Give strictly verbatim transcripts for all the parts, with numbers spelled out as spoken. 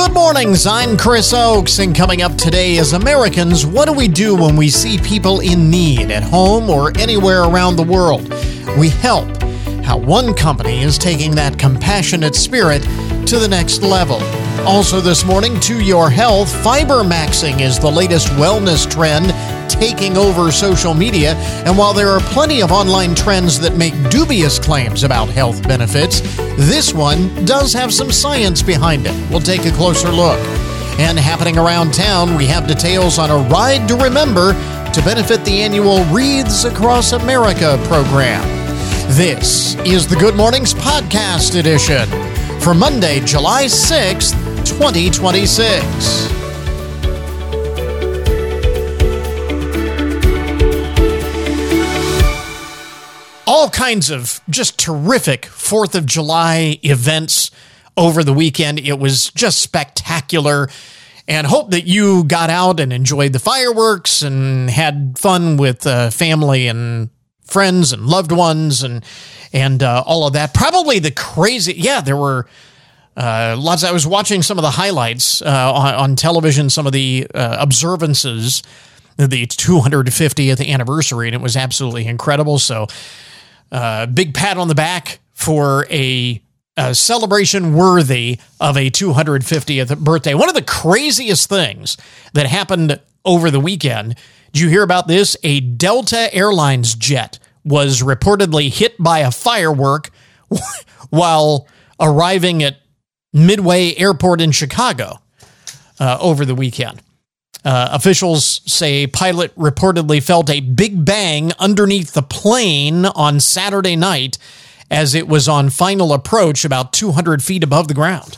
Good mornings, I'm Chris Oakes, and coming up today as Americans, what do we do when we see people in need at home or anywhere around the world? We help. How one company is taking that compassionate spirit to the next level. Also this morning, to your health, fiber maxing is the latest wellness trend taking over social media, and while there are plenty of online trends that make dubious claims about health benefits, this one does have some science behind it. We'll take a closer look. And happening around town, we have details on a Ride to Remember to benefit the annual Wreaths Across America program. This is the Good Mornings Podcast Edition for Monday, July sixth, twenty twenty-six. All kinds of just terrific fourth of July events over the weekend. It was just spectacular, and hope that you got out and enjoyed the fireworks and had fun with uh, family and friends and loved ones and and uh, all of that. Probably the crazy, yeah, there were uh, lots. I was watching some of the highlights uh, on, on television, some of the uh, observances, the two hundred fiftieth anniversary, and it was absolutely incredible. So Uh, big pat on the back for a, a celebration worthy of a two hundred fiftieth birthday. One of the craziest things that happened over the weekend, did you hear about this? A Delta Airlines jet was reportedly hit by a firework while arriving at Midway Airport in Chicago uh, over the weekend. Uh, officials say pilot reportedly felt a big bang underneath the plane on Saturday night as it was on final approach about two hundred feet above the ground.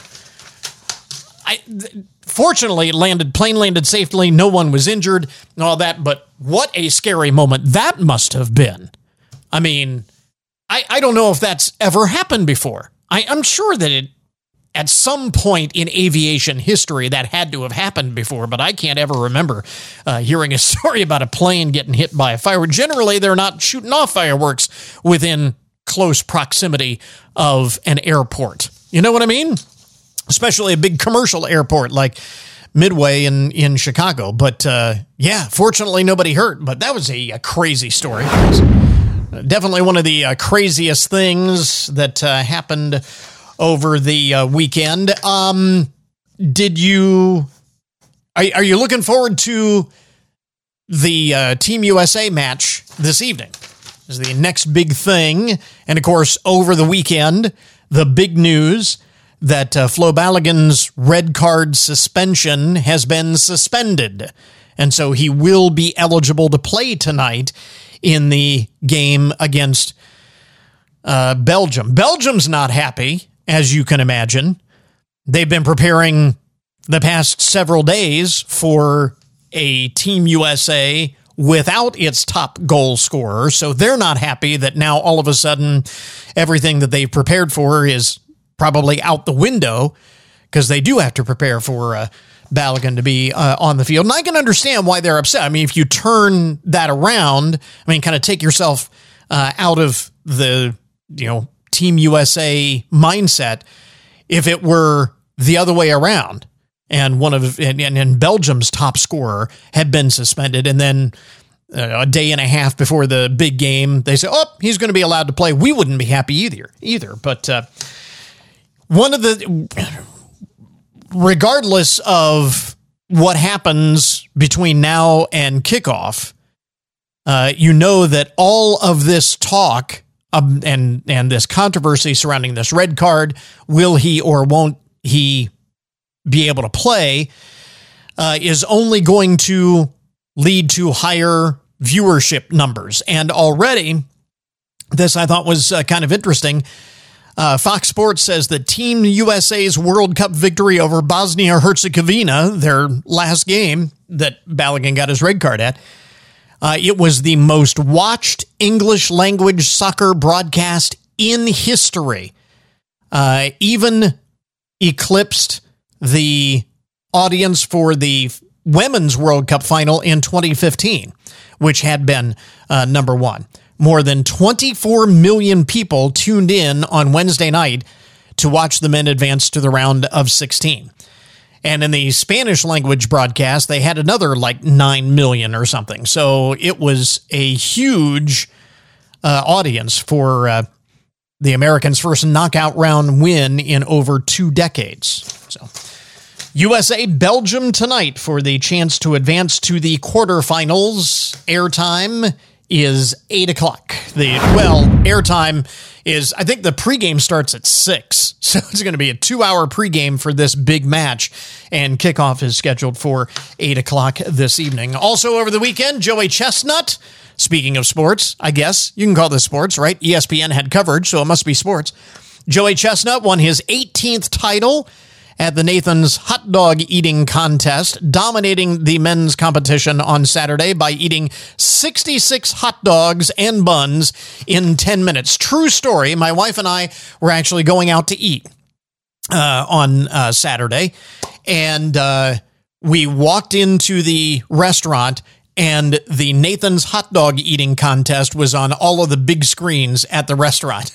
I, th- fortunately, it landed, plane landed safely. No one was injured and all that, but what a scary moment that must have been. I mean, I, I don't know if that's ever happened before. I, I'm sure that it at some point in aviation history, that had to have happened before, but I can't ever remember uh, hearing a story about a plane getting hit by a firework. Generally, they're not shooting off fireworks within close proximity of an airport. You know what I mean? Especially a big commercial airport like Midway in, in Chicago. But uh, yeah, fortunately, nobody hurt, but that was a, a crazy story. Definitely one of the uh, craziest things that uh, happened over the uh, weekend. Um, did you, are, are you looking forward to the uh, Team U S A match this evening? This is the next big thing. And of course, over the weekend, the big news that uh, Flo Balogun's red card suspension has been suspended. And so he will be eligible to play tonight in the game against uh, Belgium. Belgium's not happy, as you can imagine. They've been preparing the past several days for a Team U S A without its top goal scorer, so they're not happy that now all of a sudden everything that they've prepared for is probably out the window, because they do have to prepare for uh, Balogun to be uh, on the field. And I can understand why they're upset. I mean, if you turn that around, I mean, kind of take yourself uh, out of the, you know, Team U S A mindset, if it were the other way around and one of and, and Belgium's top scorer had been suspended, and then uh, a day and a half before the big game they say, oh, he's going to be allowed to play, we wouldn't be happy either either but uh, one of the regardless of what happens between now and kickoff, uh, you know that all of this talk Um, and and this controversy surrounding this red card, will he or won't he be able to play, uh, is only going to lead to higher viewership numbers. And already, this I thought was uh, kind of interesting. Uh, Fox Sports says that Team U S A's World Cup victory over Bosnia-Herzegovina, their last game that Balogun got his red card at, Uh, it was the most watched English language soccer broadcast in history, uh, even eclipsed the audience for the Women's World Cup final in twenty fifteen, which had been uh, number one. More than twenty-four million people tuned in on Wednesday night to watch the men advance to the round of sixteen. And in the Spanish language broadcast, they had another like nine million or something. So it was a huge uh, audience for uh, the Americans' first knockout round win in over two decades. So U S A Belgium tonight for the chance to advance to the quarterfinals. Airtime is eight o'clock. The well, airtime is, I think the pregame starts at six. So it's going to be a two-hour pregame for this big match. And kickoff is scheduled for eight o'clock this evening. Also over the weekend, Joey Chestnut, speaking of sports, I guess, you can call this sports, right? E S P N had coverage, so it must be sports. Joey Chestnut won his eighteenth title at the Nathan's Hot Dog Eating Contest, dominating the men's competition on Saturday by eating sixty-six hot dogs and buns in ten minutes. True story. My wife and I were actually going out to eat uh, on uh, Saturday, and uh, we walked into the restaurant, and the Nathan's Hot Dog Eating Contest was on all of the big screens at the restaurant.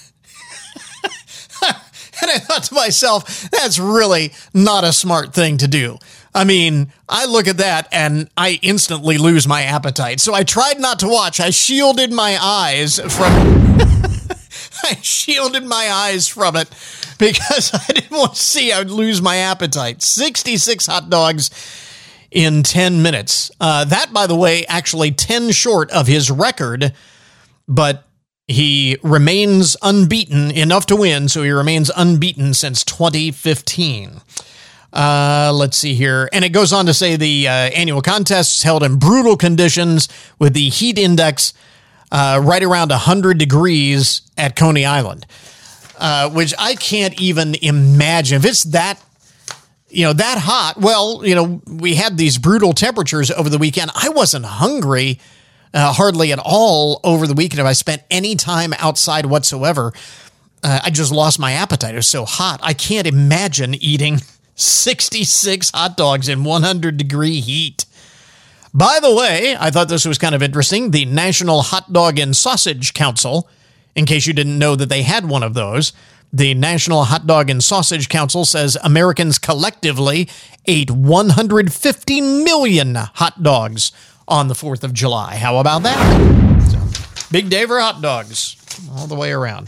And I thought to myself, that's really not a smart thing to do. I mean, I look at that and I instantly lose my appetite. So I tried not to watch. I shielded my eyes from I shielded my eyes from it because I didn't want to see I would lose my appetite. sixty-six hot dogs in ten minutes. Uh, that, by the way, actually ten short of his record, but he remains unbeaten enough to win, so he remains unbeaten since twenty fifteen. Uh, let's see here. And it goes on to say the uh, annual contest is held in brutal conditions with the heat index uh, right around one hundred degrees at Coney Island, uh, which I can't even imagine. If it's that, you know, that hot, well, you know, we had these brutal temperatures over the weekend. I wasn't hungry Uh, hardly at all over the weekend. If I spent any time outside whatsoever, uh, I just lost my appetite. It was so hot. I can't imagine eating sixty-six hot dogs in one hundred degree heat. By the way, I thought this was kind of interesting. The National Hot Dog and Sausage Council, in case you didn't know that they had one of those, the National Hot Dog and Sausage Council says Americans collectively ate one hundred fifty million hot dogs on the fourth of July. How about that? So, big day for hot dogs all the way around.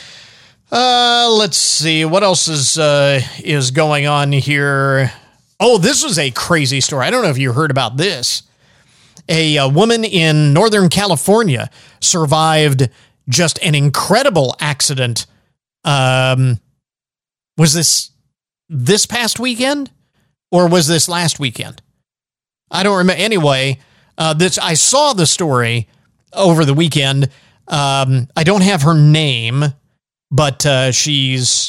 Uh, let's see. What else is uh, is going on here? Oh, this was a crazy story. I don't know if you heard about this. A, a woman in Northern California survived just an incredible accident. Um, was this this past weekend? Or was this last weekend? I don't remember. Anyway, Uh, this, I saw the story over the weekend. Um, I don't have her name, but uh, she's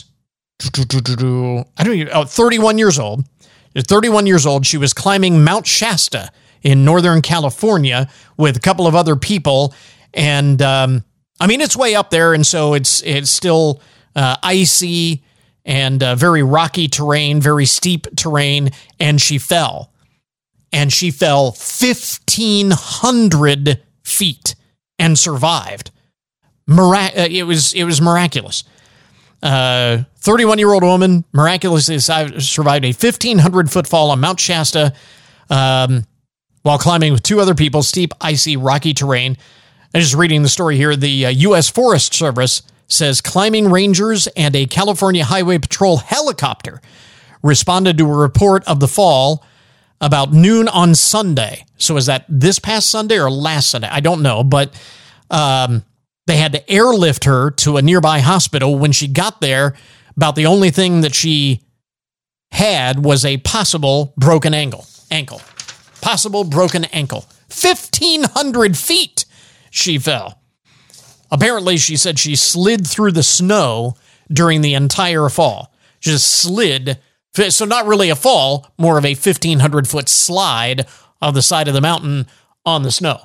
I don't even, oh, thirty-one years old. thirty-one years old. She was climbing Mount Shasta in Northern California with a couple of other people, and um, I mean it's way up there, and so it's it's still uh, icy and uh, very rocky terrain, very steep terrain, and she fell. And she fell fifteen hundred feet and survived. Mirac- it was it was miraculous. Uh, thirty-one-year-old woman miraculously survived a fifteen hundred foot fall on Mount Shasta um, while climbing with two other people, steep, icy, rocky terrain. I'm just reading the story here. The uh, U S Forest Service says climbing rangers and a California Highway Patrol helicopter responded to a report of the fall about noon on Sunday. So is that this past Sunday or last Sunday? I don't know, but um, they had to airlift her to a nearby hospital. When she got there, about the only thing that she had was a possible broken ankle. Ankle. Possible broken ankle. fifteen hundred feet she fell. Apparently, she said she slid through the snow during the entire fall. She just slid. So not really a fall, more of a fifteen hundred foot slide on the side of the mountain on the snow.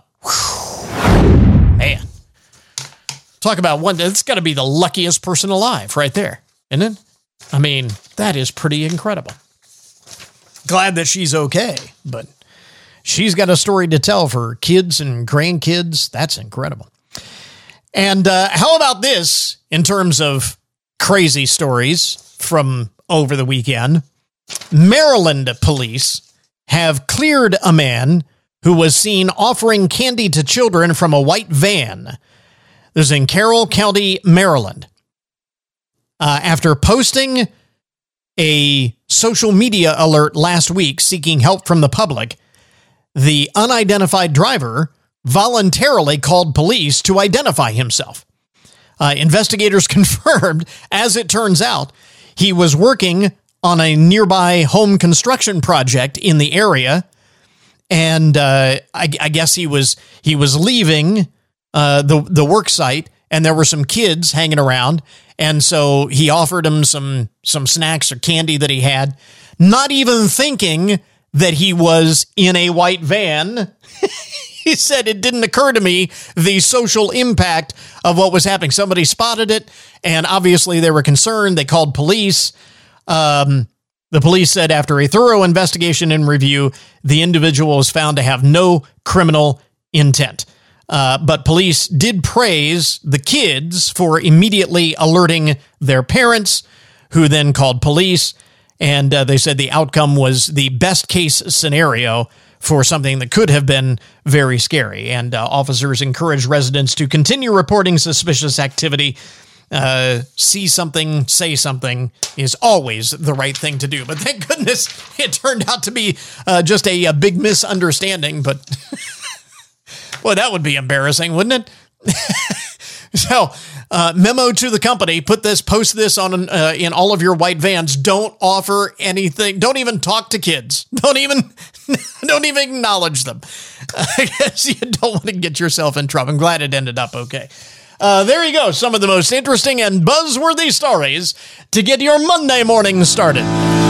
Whew. Man. Talk about one, that's got to be the luckiest person alive right there, isn't it? I mean, that is pretty incredible. Glad that she's okay, but she's got a story to tell for kids and grandkids. That's incredible. And uh, how about this in terms of crazy stories from over the weekend? Maryland police have cleared a man who was seen offering candy to children from a white van. This is in Carroll County, Maryland. Uh, after posting a social media alert last week seeking help from the public, the unidentified driver voluntarily called police to identify himself. Uh, investigators confirmed, as it turns out, he was working on a nearby home construction project in the area, and uh, I, I guess he was he was leaving uh, the the work site, and there were some kids hanging around, and so he offered them some some snacks or candy that he had, not even thinking that he was in a white van. He said, it didn't occur to me the social impact of what was happening. Somebody spotted it, and obviously they were concerned. They called police. Um, the police said after a thorough investigation and review, the individual was found to have no criminal intent. Uh, but police did praise the kids for immediately alerting their parents, who then called police. And uh, they said the outcome was the best case scenario for something that could have been very scary. And uh, officers encourage residents to continue reporting suspicious activity. Uh, see something, say something is always the right thing to do. But thank goodness it turned out to be uh, just a, a big misunderstanding. But, well, that would be embarrassing, wouldn't it? So, uh, memo to the company, put this, post this on uh, in all of your white vans. Don't offer anything. Don't even talk to kids. Don't even, don't even acknowledge them. I guess you don't want to get yourself in trouble. I'm glad it ended up okay. Uh, there you go. Some of the most interesting and buzzworthy stories to get your Monday morning started.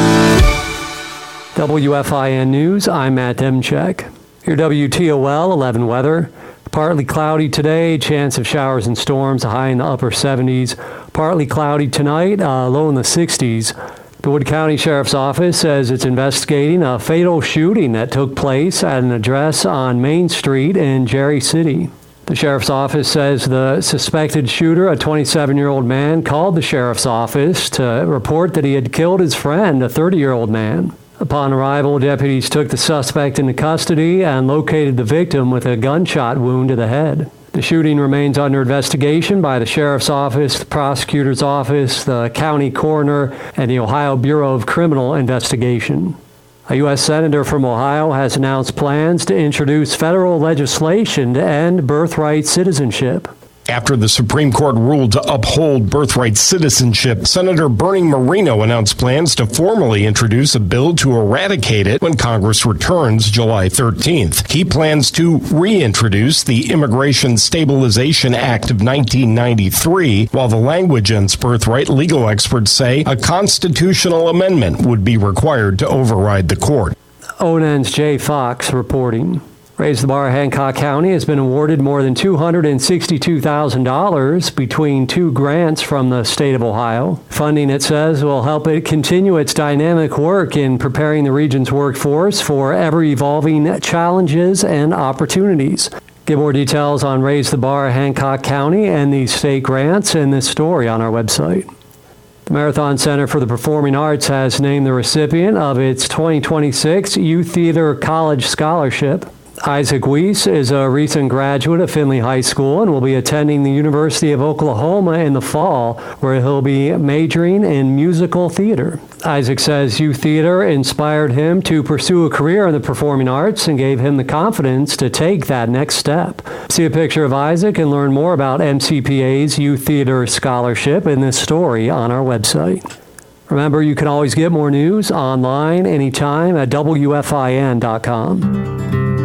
W F I N News, I'm Matt Demchek. Your W T O L eleven weather. Partly cloudy today, chance of showers and storms, a high in the upper seventies. Partly cloudy tonight, uh, low in the sixties. The Wood County Sheriff's Office says it's investigating a fatal shooting that took place at an address on Main Street in Jerry City. The Sheriff's Office says the suspected shooter, a twenty-seven-year-old man, called the Sheriff's Office to report that he had killed his friend, a thirty-year-old man. Upon arrival, deputies took the suspect into custody and located the victim with a gunshot wound to the head. The shooting remains under investigation by the Sheriff's Office, the Prosecutor's Office, the County Coroner, and the Ohio Bureau of Criminal Investigation. A U S Senator from Ohio has announced plans to introduce federal legislation to end birthright citizenship. After the Supreme Court ruled to uphold birthright citizenship, Senator Bernie Moreno announced plans to formally introduce a bill to eradicate it when Congress returns July thirteenth. He plans to reintroduce the Immigration Stabilization Act of nineteen ninety-three. While the language ends birthright, legal experts say a constitutional amendment would be required to override the court. O N N's Jay Fox reporting. Raise the Bar Hancock County has been awarded more than two hundred sixty-two thousand dollars between two grants from the state of Ohio. Funding, it says, will help it continue its dynamic work in preparing the region's workforce for ever-evolving challenges and opportunities. Get more details on Raise the Bar Hancock County and these state grants in this story on our website. The Marathon Center for the Performing Arts has named the recipient of its twenty twenty-six Youth Theater College Scholarship. Isaac Weiss is a recent graduate of Findlay High School and will be attending the University of Oklahoma in the fall, where he'll be majoring in musical theater. Isaac says youth theater inspired him to pursue a career in the performing arts and gave him the confidence to take that next step. See a picture of Isaac and learn more about M C P A's Youth Theater Scholarship in this story on our website. Remember, you can always get more news online anytime at W F I N dot com.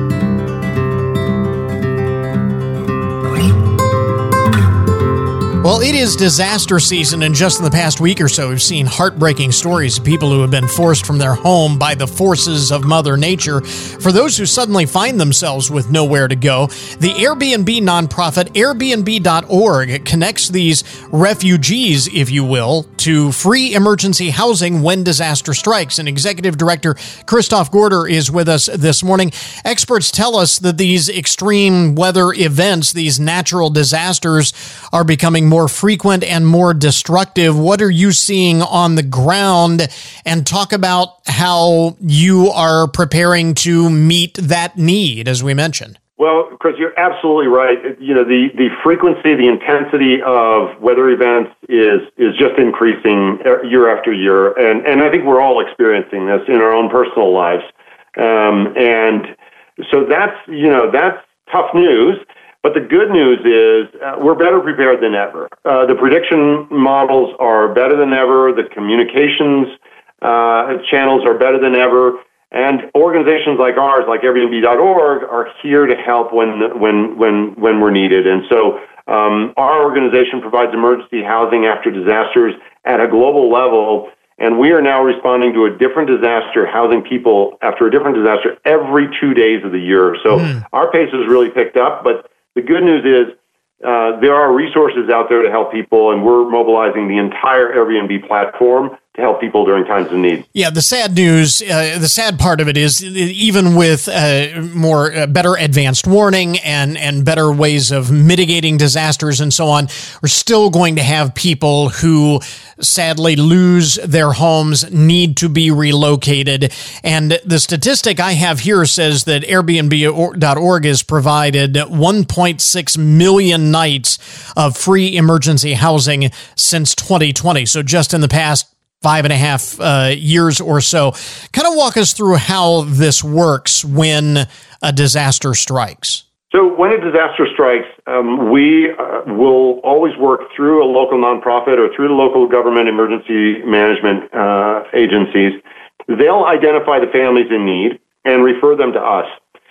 Well, it is disaster season, and just in the past week or so, we've seen heartbreaking stories of people who have been forced from their home by the forces of Mother Nature. For those who suddenly find themselves with nowhere to go, the Airbnb nonprofit Airbnb dot org connects these refugees, if you will, to free emergency housing when disaster strikes. And Executive Director Christoph Gorder is with us this morning. Experts tell us that these extreme weather events, these natural disasters, are becoming more more frequent and more destructive. What are you seeing on the ground? And talk about how you are preparing to meet that need, as we mentioned. Well, Chris, you're absolutely right. You know, the, the frequency, the intensity of weather events is is just increasing year after year. And, and I think we're all experiencing this in our own personal lives. Um, and so that's, you know, that's tough news. But the good news is uh, we're better prepared than ever. Uh, the prediction models are better than ever. The communications uh, channels are better than ever. And organizations like ours, like Airbnb dot org, are here to help when when when when we're needed. And so um, our organization provides emergency housing after disasters at a global level, and we are now responding to a different disaster, housing people after a different disaster every two days of the year. So mm. our pace has really picked up. But the good news is uh, there are resources out there to help people, and we're mobilizing the entire Airbnb platform to help people during times of need. Yeah, the sad news, uh, the sad part of it is even with uh, more uh, better advanced warning and, and better ways of mitigating disasters and so on, we're still going to have people who sadly lose their homes, need to be relocated. And the statistic I have here says that Airbnb dot org has provided one point six million nights of free emergency housing since twenty twenty. So just in the past five and a half uh, years or so. Kind of walk us through how this works when a disaster strikes. So when a disaster strikes, um, we uh, will always work through a local nonprofit or through the local government emergency management uh, agencies. They'll identify the families in need and refer them to us.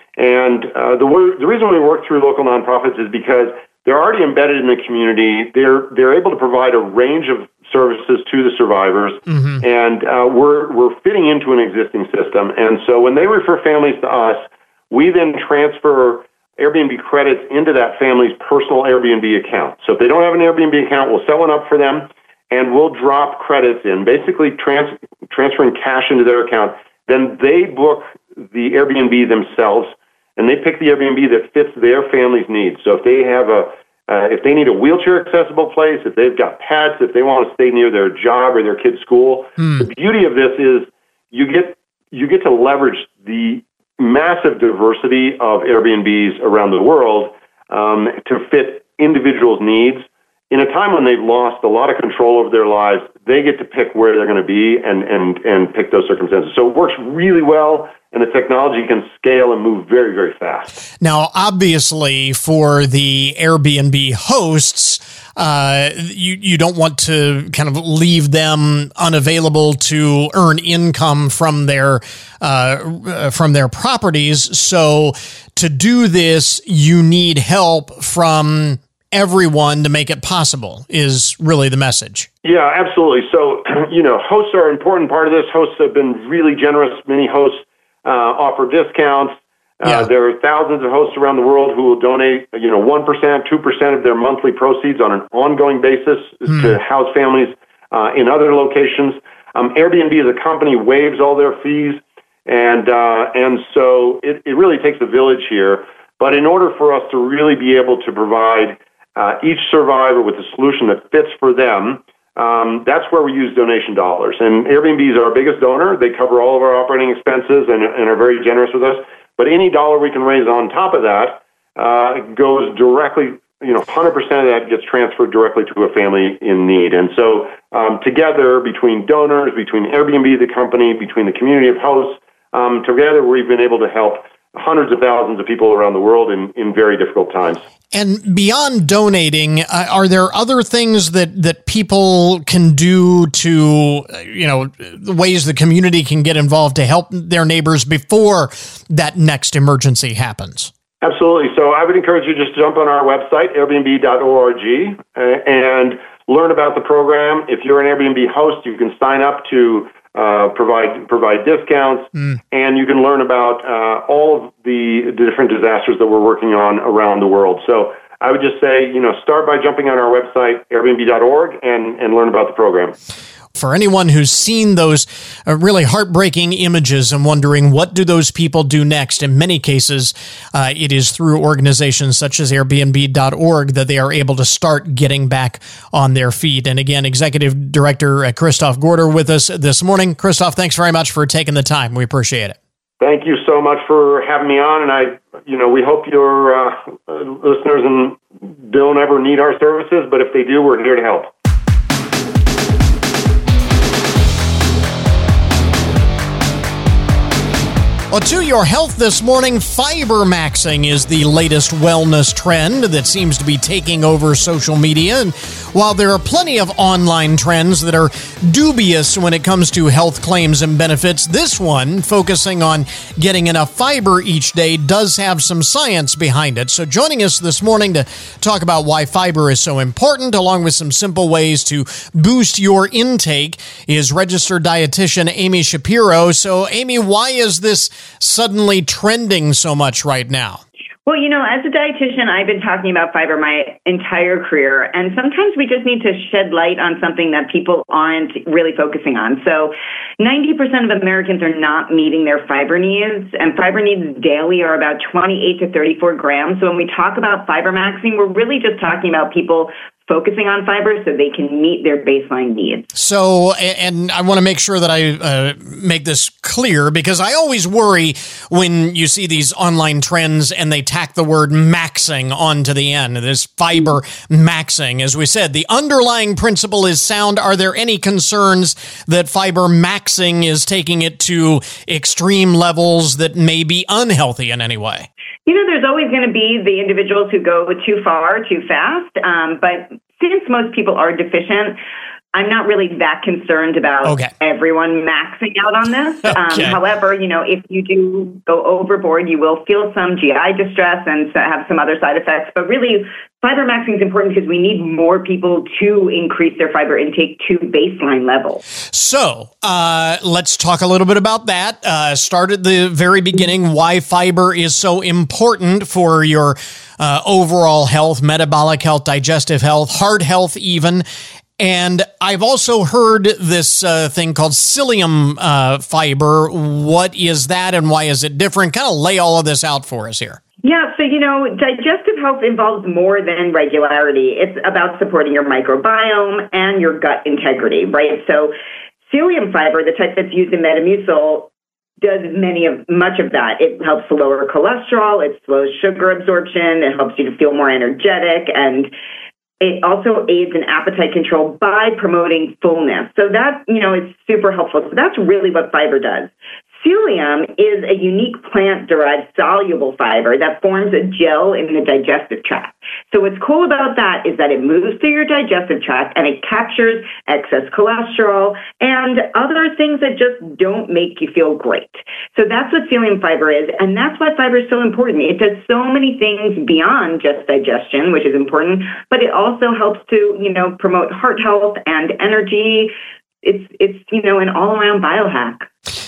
And uh, the, the reason we work through local nonprofits is because they're already embedded in the community. They're they're able to provide a range of services to the survivors, mm-hmm. and uh, we're we're fitting into an existing system. And so when they refer families to us, we then transfer Airbnb credits into that family's personal Airbnb account. So if they don't have an Airbnb account, we'll set one up for them, and we'll drop credits in, basically trans- transferring cash into their account. Then they book the Airbnb themselves, and they pick the Airbnb that fits their family's needs. So if they have a Uh, if they need a wheelchair-accessible place, if they've got pets, if they want to stay near their job or their kid's school, mm. the beauty of this is you get you get to leverage the massive diversity of Airbnbs around the world um, to fit individuals' needs. In a time when they've lost a lot of control over their lives, they get to pick where they're going to be and, and, and pick those circumstances. So it works really well, and the technology can scale and move very, very fast. Now, obviously, for the Airbnb hosts, uh, you, you don't want to kind of leave them unavailable to earn income from their uh, from their properties. So to do this, you need help from everyone to make it possible is really the message. Yeah, absolutely. So, you know, hosts are an important part of this. Hosts have been really generous. Many hosts uh, offer discounts. Uh, yeah. There are thousands of hosts around the world who will donate, you know, one percent, two percent of their monthly proceeds on an ongoing basis hmm. to house families uh, in other locations. Um, Airbnb as a company waives all their fees. And, uh, and so it, it really takes a village here. But in order for us to really be able to provide Uh, each survivor with a solution that fits for them, um, that's where we use donation dollars. And Airbnb is our biggest donor. They cover all of our operating expenses and, and are very generous with us. But any dollar we can raise on top of that uh, goes directly, you know, one hundred percent of that gets transferred directly to a family in need. And so um, together, between donors, between Airbnb, the company, between the community of hosts, um, together we've been able to help hundreds of thousands of people around the world in, in very difficult times. And beyond donating, uh, are there other things that, that people can do to, you know, the ways the community can get involved to help their neighbors before that next emergency happens? Absolutely. So I would encourage you just to jump on our website, Airbnb dot org, uh, and learn about the program. If you're an Airbnb host, you can sign up to Uh, provide provide discounts, mm. and you can learn about uh, all of the, the different disasters that we're working on around the world. So I would just say, you know, start by jumping on our website, Airbnb dot org, and, and learn about the program. For anyone who's seen those uh, really heartbreaking images and wondering what do those people do next, in many cases, uh, it is through organizations such as Airbnb dot org that they are able to start getting back on their feet. And again, Executive Director uh, Christoph Gorder with us this morning. Christoph, thanks very much for taking the time. We appreciate it. Thank you so much for having me on, and I, you know, we hope your uh, listeners and don't ever need our services, but if they do, we're here to help. Well, to your health this morning, fiber maxing is the latest wellness trend that seems to be taking over social media. And while there are plenty of online trends that are dubious when it comes to health claims and benefits, this one, focusing on getting enough fiber each day, does have some science behind it. So joining us this morning to talk about why fiber is so important, along with some simple ways to boost your intake, is registered dietitian Amy Shapiro. So, Amy, why is this suddenly trending so much right now? Well, you know, as a dietitian, I've been talking about fiber my entire career, and sometimes we just need to shed light on something that people aren't really focusing on. So ninety percent of Americans are not meeting their fiber needs, and fiber needs daily are about twenty-eight to thirty-four grams. So when we talk about fiber maxing, we're really just talking about people focusing on fiber so they can meet their baseline needs. So, and I want to make sure that I uh, make this clear, because I always worry when you see these online trends and they tack the word maxing onto the end. This fiber maxing. As we said, the underlying principle is sound. Are there any concerns that fiber maxing is taking it to extreme levels that may be unhealthy in any way? You know, there's always going to be the individuals who go too far, too fast. Um, but since most people are deficient, I'm not really that concerned about okay. everyone maxing out on this. Okay. Um, however, you know, if you do go overboard, you will feel some G I distress and have some other side effects. But really, fiber maxing is important because we need more people to increase their fiber intake to baseline levels. So uh, let's talk a little bit about that. Uh, start at the very beginning, why fiber is so important for your uh, overall health, metabolic health, digestive health, heart health even. And I've also heard this uh, thing called psyllium uh, fiber. What is that and why is it different? Kind of lay all of this out for us here. Yeah, so, you know, digestive health involves more than regularity. It's about supporting your microbiome and your gut integrity, right? So psyllium fiber, the type that's used in Metamucil, does many of much of that. It helps to lower cholesterol, it slows sugar absorption, it helps you to feel more energetic, and it also aids in appetite control by promoting fullness. So that, you know, it's super helpful. So that's really what fiber does. Psyllium is a unique plant-derived soluble fiber that forms a gel in the digestive tract. So what's cool about that is that it moves through your digestive tract and it captures excess cholesterol and other things that just don't make you feel great. So that's what psyllium fiber is, and that's why fiber is so important. It does so many things beyond just digestion, which is important, but it also helps to, you know, promote heart health and energy. It's, it's you know, an all-around biohack.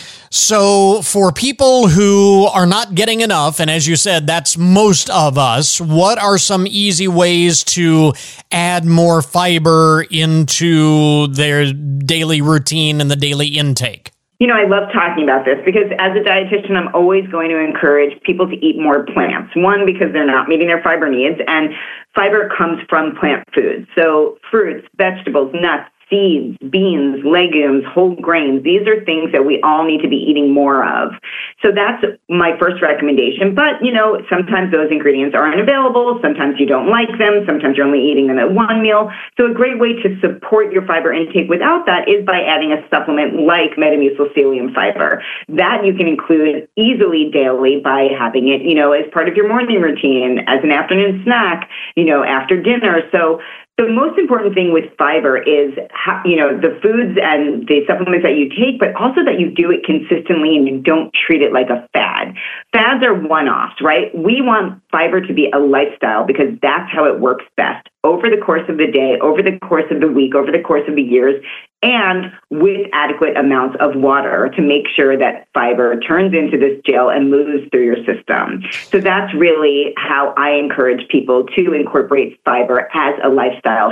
So for people who are not getting enough, and as you said, that's most of us, what are some easy ways to add more fiber into their daily routine and the daily intake? You know, I love talking about this because as a dietitian, I'm always going to encourage people to eat more plants. One, because they're not meeting their fiber needs, and fiber comes from plant foods. So fruits, vegetables, nuts, seeds, beans, legumes, whole grains. These are things that we all need to be eating more of. So that's my first recommendation. But, you know, sometimes those ingredients aren't available. Sometimes you don't like them. Sometimes you're only eating them at one meal. So a great way to support your fiber intake without that is by adding a supplement like Metamucil psyllium fiber. That you can include easily daily by having it, you know, as part of your morning routine, as an afternoon snack, you know, after dinner. So the most important thing with fiber is, how, you know, the foods and the supplements that you take, but also that you do it consistently and you don't treat it like a fad. Fads are one-offs, right? We want fiber to be a lifestyle because that's how it works best. Over the course of the day, over the course of the week, over the course of the years, and with adequate amounts of water to make sure that fiber turns into this gel and moves through your system. So that's really how I encourage people to incorporate fiber as a lifestyle habit.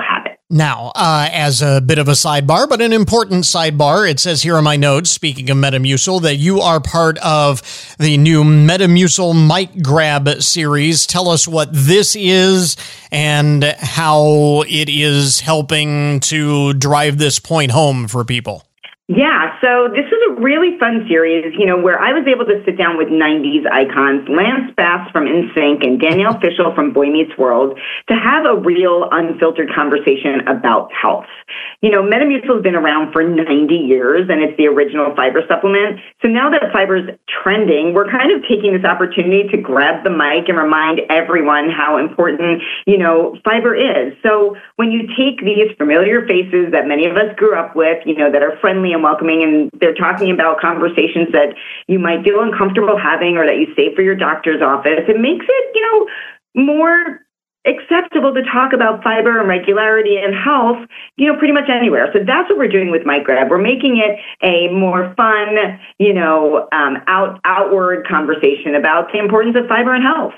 Now, uh, as a bit of a sidebar, but an important sidebar, it says here in my notes, speaking of Metamucil, that you are part of the new Metamucil Mic Grab series. Tell us what this is and how it is helping to drive this point home for people. Yeah, so this is a really fun series, you know, where I was able to sit down with nineties icons, Lance Bass from N Sync and Danielle Fishel from Boy Meets World, to have a real unfiltered conversation about health. You know, Metamucil has been around for ninety years, and it's the original fiber supplement. So now that fiber's trending, we're kind of taking this opportunity to grab the mic and remind everyone how important, you know, fiber is. So when you take these familiar faces that many of us grew up with, you know, that are friendly and welcoming, and they're talking about conversations that you might feel uncomfortable having or that you save for your doctor's office, it makes it, you know, more acceptable to talk about fiber and regularity and health, you know, pretty much anywhere. So that's what we're doing with Mic Grab. We're making it a more fun, you know, um, out outward conversation about the importance of fiber and health.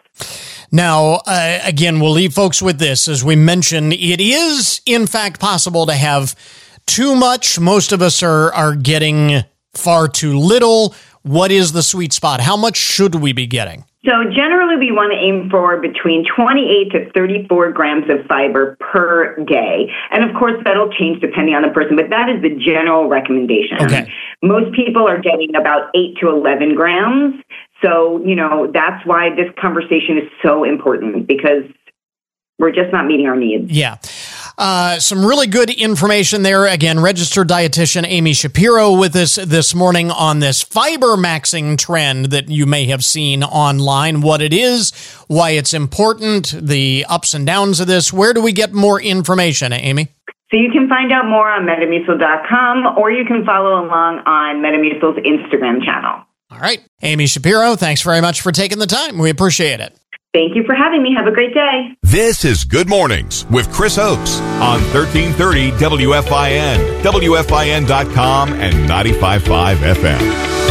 Now, uh, again, we'll leave folks with this. As we mentioned, it is, in fact, possible to have too much. Most of us are, are getting far too little. What is the sweet spot? How much should we be getting? So generally, we want to aim for between twenty-eight to thirty-four grams of fiber per day. And of course, that'll change depending on the person, but that is the general recommendation. Okay. Most people are getting about eight to eleven grams. So, you know, that's why this conversation is so important, because we're just not meeting our needs. Yeah. Uh, some really good information there. Again, registered dietitian Amy Shapiro with us this morning on this fiber maxing trend that you may have seen online, what it is, why it's important, the ups and downs of this. Where do we get more information, Amy? So you can find out more on Metamucil dot com, or you can follow along on Metamucil's Instagram channel. All right. Amy Shapiro, thanks very much for taking the time. We appreciate it. Thank you for having me. Have a great day. This is Good Mornings with Chris Oakes on thirteen thirty W F I N, W F I N dot com, and ninety-five point five F M.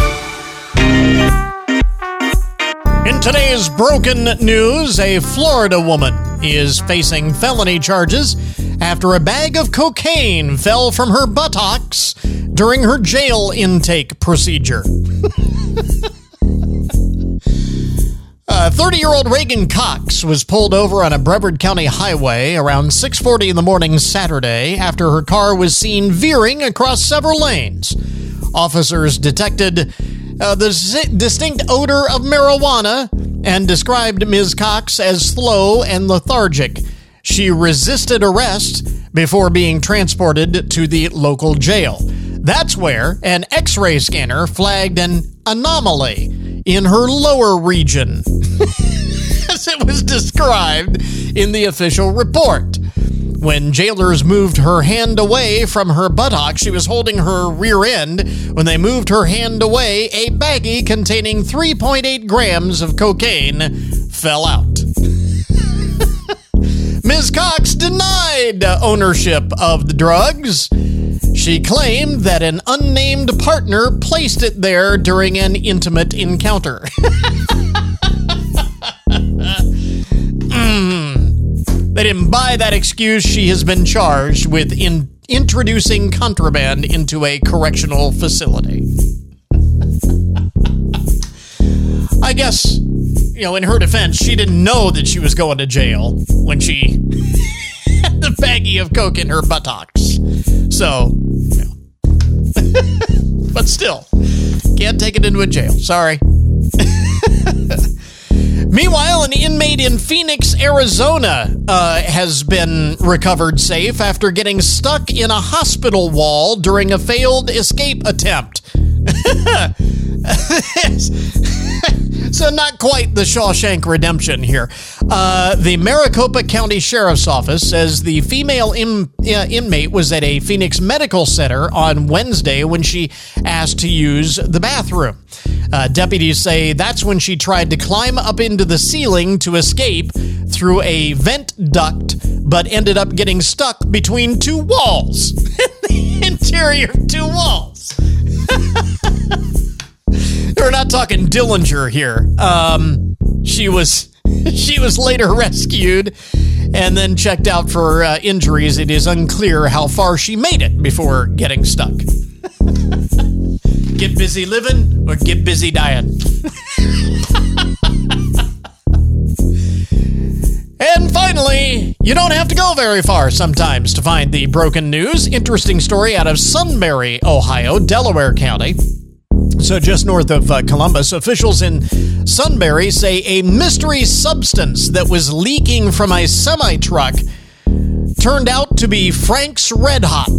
In today's broken news, a Florida woman is facing felony charges after a bag of cocaine fell from her buttocks during her jail intake procedure. Uh, thirty-year-old Reagan Cox was pulled over on a Brevard County highway around six forty in the morning Saturday after her car was seen veering across several lanes. Officers detected uh, the z- distinct odor of marijuana and described Miz Cox as slow and lethargic. She resisted arrest before being transported to the local jail. That's where an X-ray scanner flagged an anomaly in her lower region, as it was described in the official report. When jailers moved her hand away from her buttock, she was holding her rear end. When they moved her hand away, a baggie containing three point eight grams of cocaine fell out. Miz Cox denied ownership of the drugs. She claimed that an unnamed partner placed it there during an intimate encounter. mm. They didn't buy that excuse. She has been charged with in- introducing contraband into a correctional facility. I guess, you know, in her defense, she didn't know that she was going to jail when she had the baggie of coke in her buttocks. So, you know. But still, can't take it into a jail. Sorry. Meanwhile, an inmate in Phoenix, Arizona, uh, has been recovered safe after getting stuck in a hospital wall during a failed escape attempt. So not quite the Shawshank Redemption here. Uh, the Maricopa County Sheriff's Office says the female in, uh, inmate was at a Phoenix medical center on Wednesday when she asked to use the bathroom. Uh, deputies say that's when she tried to climb up into the ceiling to escape through a vent duct, but ended up getting stuck between two walls. The interior of two walls. We're not talking Dillinger here. Um, she was she was later rescued and then checked out for uh, injuries. It is unclear how far she made it before getting stuck. Get busy living or get busy dying. And finally, you don't have to go very far sometimes to find the broken news. Interesting story out of Sunbury, Ohio, Delaware County. So just north of uh, Columbus, officials in Sunbury say a mystery substance that was leaking from a semi-truck turned out to be Frank's Red Hot.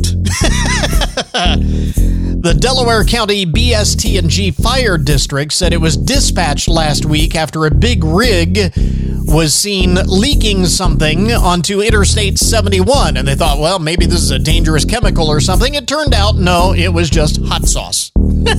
The Delaware County B S T and G Fire District said it was dispatched last week after a big rig was seen leaking something onto Interstate seventy-one. And they thought, well, maybe this is a dangerous chemical or something. It turned out, no, it was just hot sauce.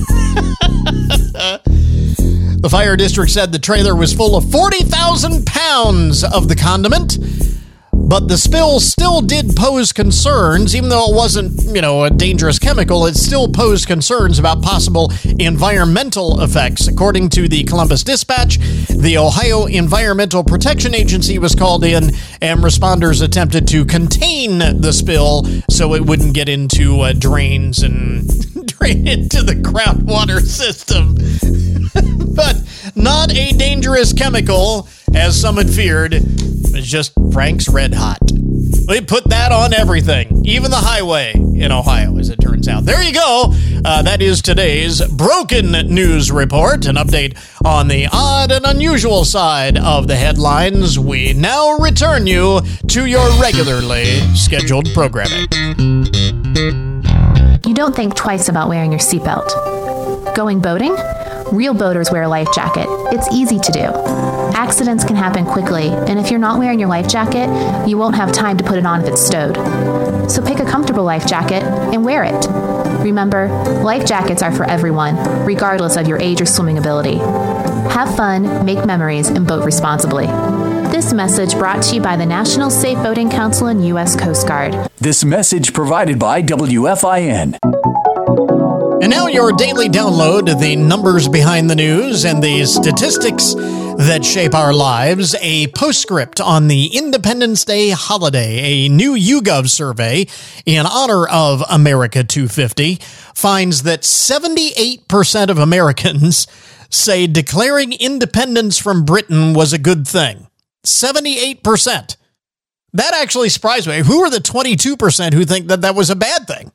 The fire district said the trailer was full of forty thousand pounds of the condiment. But the spill still did pose concerns, even though it wasn't, you know, a dangerous chemical. It still posed concerns about possible environmental effects. According to the Columbus Dispatch, the Ohio Environmental Protection Agency was called in, and responders attempted to contain the spill so it wouldn't get into uh, drains and drain into the groundwater system. But not a dangerous chemical, as some had feared. It's just Frank's Red Hot. They put that on everything, even the highway in Ohio, as it turns out. There you go. Uh, that is today's Broken News Report, an update on the odd and unusual side of the headlines. We now return you to your regularly scheduled programming. You don't think twice about wearing your seatbelt. Going boating? Real boaters wear a life jacket. It's easy to do. Accidents can happen quickly, and if you're not wearing your life jacket, you won't have time to put it on if it's stowed. So pick a comfortable life jacket and wear it. Remember, life jackets are for everyone, regardless of your age or swimming ability. Have fun, make memories, and boat responsibly. This message brought to you by the National Safe Boating Council and U S Coast Guard. This message provided by W F I N. And now your daily download, the numbers behind the news and the statistics that shape our lives. A postscript on the Independence Day holiday. A new YouGov survey in honor of America two fifty finds that seventy-eight percent of Americans say declaring independence from Britain was a good thing. seventy-eight percent. That actually surprised me. Who are the twenty-two percent who think that that was a bad thing?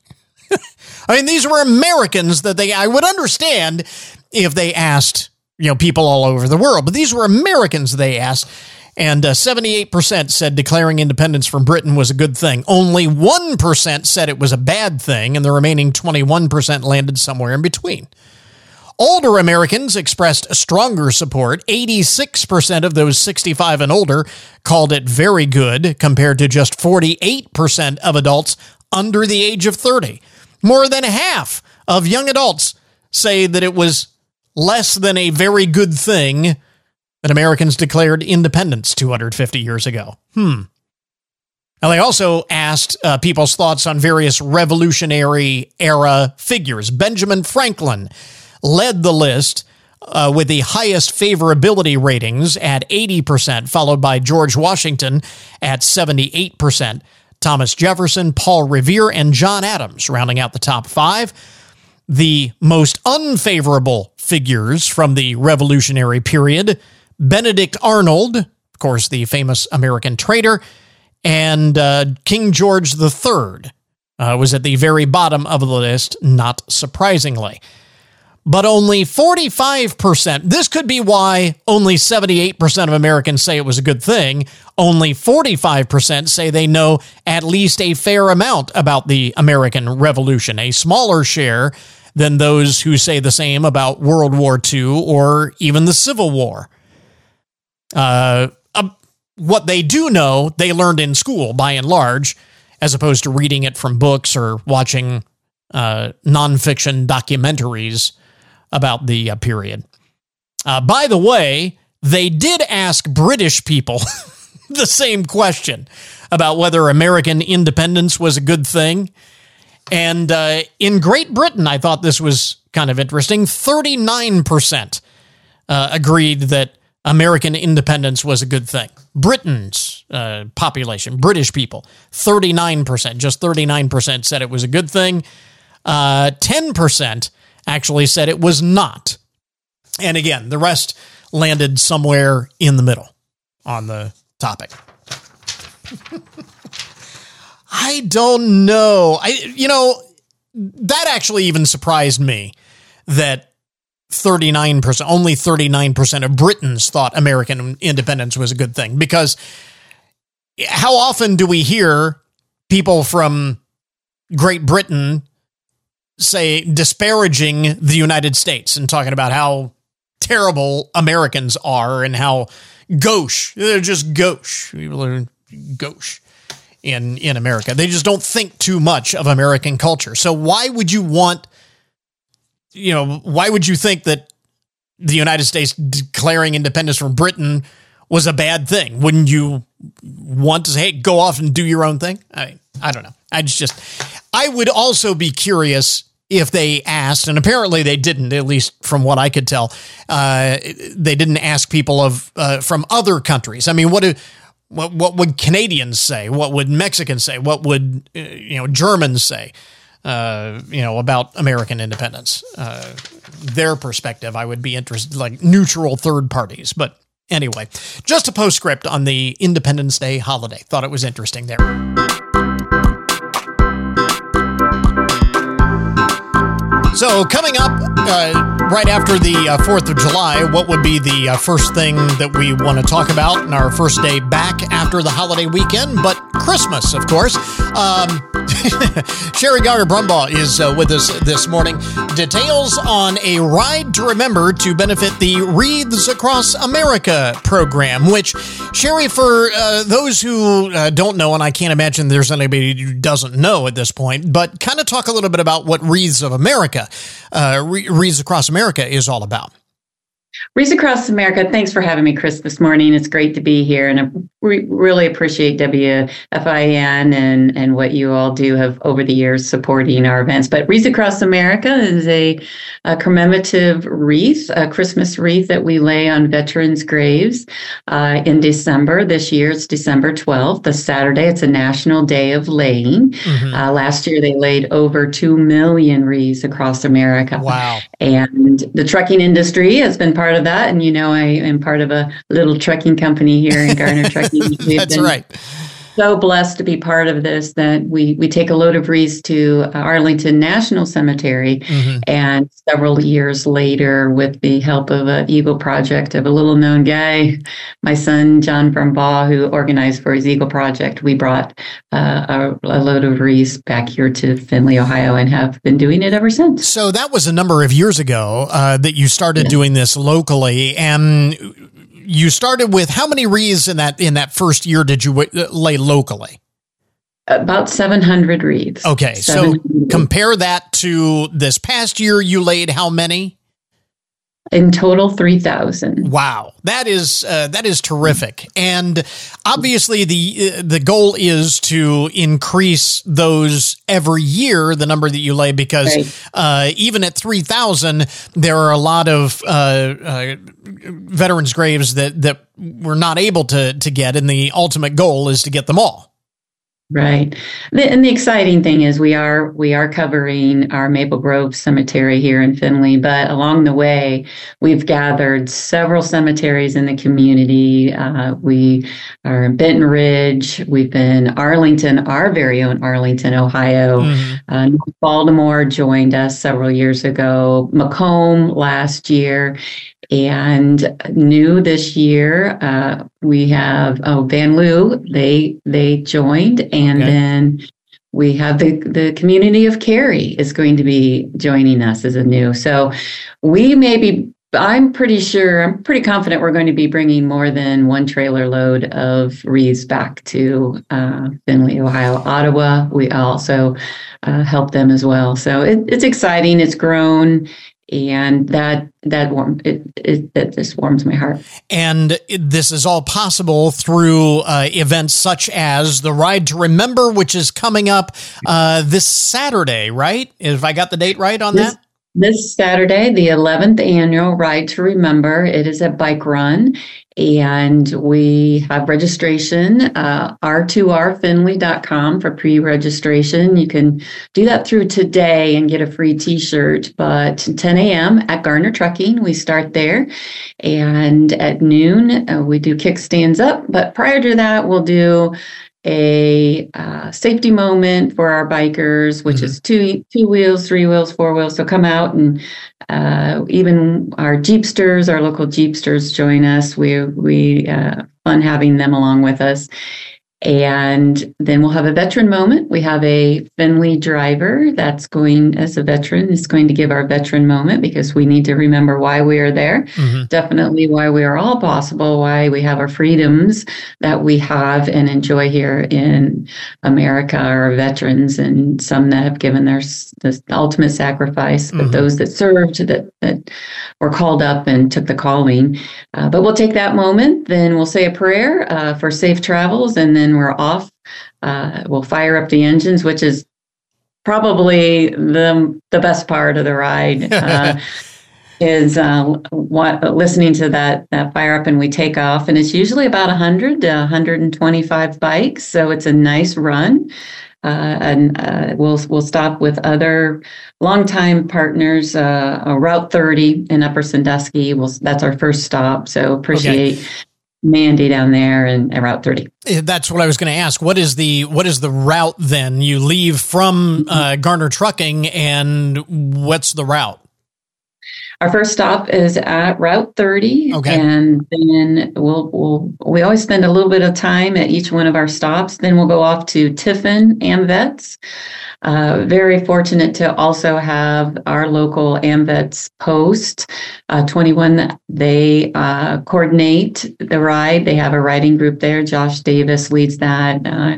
I mean, these were Americans that they, I would understand if they asked, you know, people all over the world, but these were Americans they asked, and uh, seventy-eight percent said declaring independence from Britain was a good thing. Only one percent said it was a bad thing, and the remaining twenty-one percent landed somewhere in between. Older Americans expressed stronger support. eighty-six percent of those sixty-five and older called it very good, compared to just forty-eight percent of adults under the age of thirty. More than half of young adults say that it was less than a very good thing that Americans declared independence two hundred fifty years ago. Hmm. Now, they also asked uh, people's thoughts on various Revolutionary era figures. Benjamin Franklin led the list uh, with the highest favorability ratings at eighty percent, followed by George Washington at seventy-eight percent. Thomas Jefferson, Paul Revere, and John Adams rounding out the top five. The most unfavorable figures from the Revolutionary period: Benedict Arnold, of course, the famous American traitor, and uh, King George the Third uh, was at the very bottom of the list, not surprisingly. But only forty-five percent, this could be why only seventy-eight percent of Americans say it was a good thing. Only forty-five percent say they know at least a fair amount about the American Revolution, a smaller share than those who say the same about World War Two or even the Civil War. Uh, uh, what they do know, they learned in school, by and large, as opposed to reading it from books or watching uh, nonfiction documentaries about the uh, period. Uh, by the way, they did ask British people the same question about whether American independence was a good thing. And uh, in Great Britain, I thought this was kind of interesting. thirty-nine percent uh, agreed that American independence was a good thing. Britain's uh, population, British people, thirty-nine percent, just thirty-nine percent said it was a good thing. Uh, ten percent actually said it was not. And again, the rest landed somewhere in the middle on the topic. I don't know. I, you know, that actually even surprised me that thirty-nine percent, only thirty-nine percent of Britons thought American independence was a good thing, because how often do we hear people from Great Britain say disparaging the United States and talking about how terrible Americans are and how gauche, they're just gauche. People are gauche in, in America. They just don't think too much of American culture. So why would you want, you know, why would you think that the United States declaring independence from Britain was a bad thing? Wouldn't you want to say, hey, go off and do your own thing? I I don't know. I just, I would also be curious if they asked, and apparently they didn't, at least from what I could tell, uh, they didn't ask people of uh, from other countries. I mean, what do, what what would Canadians say? What would Mexicans say? What would uh, you know Germans say? Uh, you know, about American independence, uh, their perspective. I would be interested, like neutral third parties. But anyway, just a postscript on the Independence Day holiday. Thought it was interesting there. So coming up uh, right after the uh, fourth of July, what would be the uh, first thing that we want to talk about in our first day back after the holiday weekend? But Christmas, of course. Um, Sherry Gardner-Brumbaugh is uh, with us this morning. Details on a ride to remember to benefit the Wreaths Across America program, which, Sherry, for uh, those who uh, don't know, and I can't imagine there's anybody who doesn't know at this point, but kind of talk a little bit about what Wreaths of America, uh, Wreaths Across America is all about. Wreaths Across America, thanks for having me, Chris, this morning. It's great to be here, and I re- really appreciate W F I N and, and what you all do have over the years supporting our events. But Wreaths Across America is a, a commemorative wreath, a Christmas wreath that we lay on veterans' graves uh, in December. This year, it's December twelfth, a Saturday. It's a National Day of Laying. Mm-hmm. Uh, last year, they laid over two million wreaths across America. Wow. And the trucking industry has been part of that. And, you know, I am part of a little trucking company here in Garner Trucking. We've That's been right. so blessed to be part of this that we, we take a load of wreaths to Arlington National Cemetery. Mm-hmm. And several years later, with the help of an Eagle Project of a little known guy, my son, John Brumbaugh, who organized for his Eagle Project, we brought uh, a, a load of wreaths back here to Findlay, Ohio, and have been doing it ever since. So that was a number of years ago uh, that you started yeah. doing this locally, and you started with how many wreaths in that in that first year did you w- lay locally? About seven hundred wreaths. Okay, so compare that to this past year, you laid how many? In total, three thousand. Wow, that is uh, that is terrific. And obviously, the uh, the goal is to increase those every year, the number that you lay, because right. uh, even at three thousand, there are a lot of uh, uh, veterans' graves that that we're not able to to get, and the ultimate goal is to get them all. Right. And the exciting thing is we are we are covering our Maple Grove Cemetery here in Findlay, but along the way, we've gathered several cemeteries in the community. Uh, we are in Benton Ridge. We've been Arlington, our very own Arlington, Ohio. Mm-hmm. Uh, Baltimore joined us several years ago. Macomb last year. And new this year, uh, we have oh, Van Loo. They they joined, and okay. then we have the the community of Cary is going to be joining us as a new. So we may be. I'm pretty sure. I'm pretty confident we're going to be bringing more than one trailer load of wreaths back to uh, Findlay, Ohio, Ottawa. We also uh, help them as well. So it, it's exciting. It's grown. And that that warm it, it that just warms my heart. And it, this is all possible through uh, events such as the Ride to Remember, which is coming up uh, this Saturday, right? If I got the date right on this, that. This Saturday, the eleventh annual Ride to Remember. It is a bike run, and we have registration, uh, r two r finley dot com for pre-registration. You can do that through today and get a free t-shirt, but ten a.m. at Gardner Trucking, we start there, and at noon, uh, we do kickstands up, but prior to that, we'll do a uh, safety moment for our bikers, which mm-hmm. is two two wheels, three wheels, four wheels. So come out, and uh, even our Jeepsters, our local Jeepsters join us. We we uh, fun having them along with us. And then we'll have a veteran moment. We have a Finley driver that's going, as a veteran, is going to give our veteran moment, because we need to remember why we are there. Mm-hmm. Definitely why we are all possible, why we have our freedoms that we have and enjoy here in America, our veterans, and some that have given their the ultimate sacrifice, but mm-hmm. those that served, that, that were called up and took the calling. Uh, but we'll take that moment, then we'll say a prayer uh, for safe travels, and then we're off. Uh, we'll fire up the engines, which is probably the the best part of the ride. Uh, is uh, what, listening to that that fire up, and we take off, and it's usually about one hundred to one hundred twenty-five bikes, so it's a nice run. Uh, and uh, we'll we'll stop with other longtime partners. Uh, uh, Route thirty in Upper Sandusky. We'll, that's our first stop. So appreciate. Okay. Mandy down there and, and Route thirty. That's what I was going to ask. What is the what is the route then? You leave from uh, Gardner Trucking, and what's the route? Our first stop is at Route thirty, okay. and then we'll we'll we always spend a little bit of time at each one of our stops. Then we'll go off to Tiffin AmVets. Uh, very fortunate to also have our local AmVets post uh, twenty-one. They uh, coordinate the ride. They have a riding group there. Josh Davis leads that. Uh,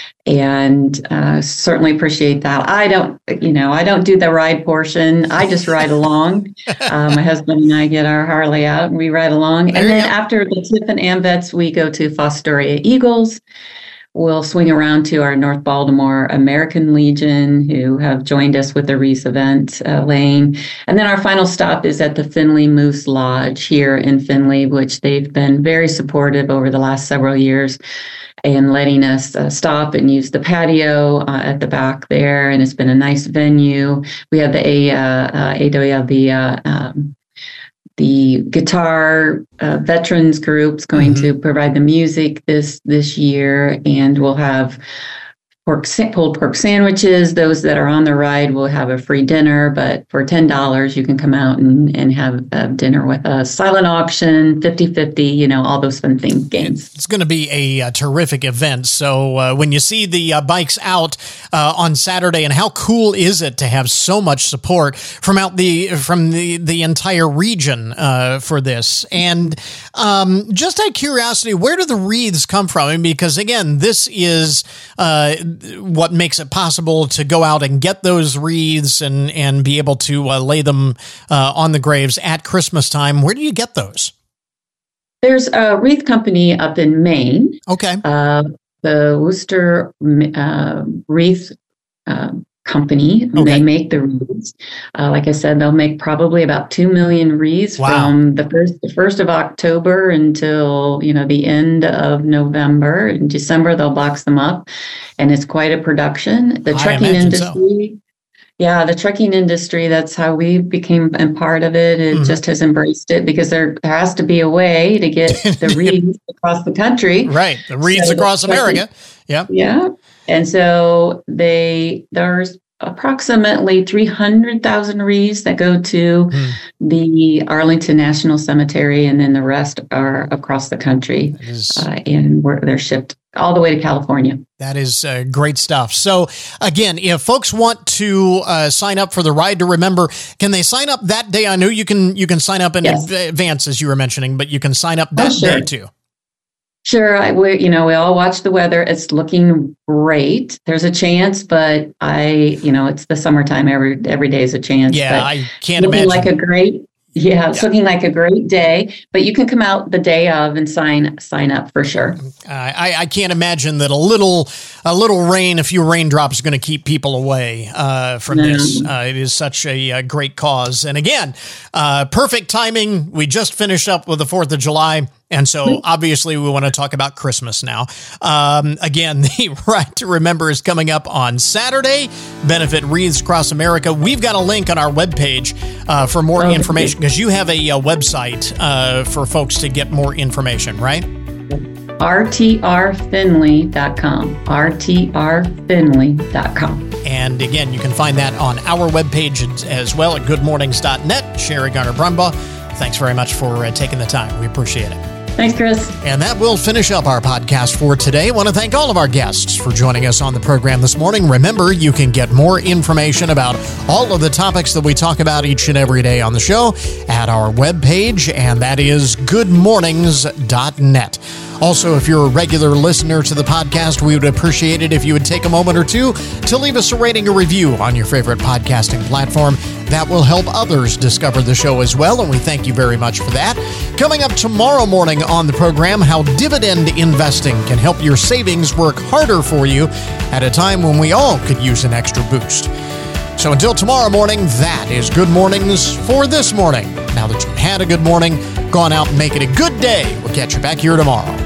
And uh, certainly appreciate that. I don't, you know, I don't do the ride portion. I just ride along. Uh, my husband and I get our Harley out and we ride along. There and then go. After the Tiffin AmVets, we go to Fostoria Eagles. We'll swing around to our North Baltimore American Legion, who have joined us with the Reese event uh, lane. And then our final stop is at the Finley Moose Lodge here in Finley, which they've been very supportive over the last several years, and letting us uh, stop and use the patio uh, at the back there. And it's been a nice venue. We have the A, uh, uh, A W L, the uh, um, the guitar uh, veterans groups going mm-hmm. to provide the music this this year, and we'll have pork pulled pork sandwiches. Those that are on the ride will have a free dinner, but for ten dollars, you can come out and, and have uh, dinner with us. Silent auction, fifty-fifty, you know, all those fun things, games. It's going to be a, a terrific event. So uh, when you see the uh, bikes out uh, on Saturday, and how cool is it to have so much support from out the from the, the entire region uh, for this? And um, just out of curiosity, where do the wreaths come from? I mean, because again, this is uh, what makes it possible to go out and get those wreaths and, and be able to uh, lay them uh, on the graves at Christmas time. Where do you get those? There's a wreath company up in Maine. Okay. Uh, the Worcester uh, Wreath uh, Company. Okay. They make the wreaths. Uh, like I said, they'll make probably about two million wreaths wow. from the first the first of October until you know the end of November. In December, they'll box them up, and it's quite a production. The I trucking industry. So. Yeah, the trucking industry, that's how we became a part of it. It mm-hmm. just has embraced it, because there, there has to be a way to get the wreaths across the country. Right, the wreaths so across the America. Yeah. Yeah. And so they there's approximately three hundred thousand wreaths that go to mm. the Arlington National Cemetery, and then the rest are across the country. Is, uh, and we're, they're shipped all the way to California. That is uh, great stuff. So again, if folks want to uh, sign up for the Ride to Remember, can they sign up that day? I know you can you can sign up in yes. advance, as you were mentioning, but you can sign up that oh, sure. day too. Sure. I, we, you know, we all watch the weather. It's looking great. There's a chance, but I, you know, it's the summertime. Every every day is a chance. Yeah, but I can't imagine. Like a great, Yeah, it's yeah. looking like a great day, but you can come out the day of and sign sign up for sure. Uh, I, I can't imagine that a little a little rain, a few raindrops, is going to keep people away uh, from mm. this. Uh, it is such a, a great cause, and again, uh, perfect timing. We just finished up with the Fourth of July. And so obviously we want to talk about Christmas now. Um, again, the Right to Remember is coming up on Saturday. Benefit Wreaths Across America. We've got a link on our webpage uh, for more oh, information because you have a, a website uh, for folks to get more information, right? R T R Finley dot com. R T R Finley dot com. And again, you can find that on our webpage as well at good mornings dot net. Sherry Garner-Brumbaugh, thanks very much for uh, taking the time. We appreciate it. Thanks, Chris. And that will finish up our podcast for today. I want to thank all of our guests for joining us on the program this morning. Remember, you can get more information about all of the topics that we talk about each and every day on the show at our webpage, and that is good mornings dot net. Also, if you're a regular listener to the podcast, we would appreciate it if you would take a moment or two to leave us a rating or review on your favorite podcasting platform. That will help others discover the show as well, and we thank you very much for that. Coming up tomorrow morning on the program, how dividend investing can help your savings work harder for you at a time when we all could use an extra boost. So until tomorrow morning, that is Good Mornings for this morning. Now that you've had a good morning, go on out and make it a good day. We'll catch you back here tomorrow.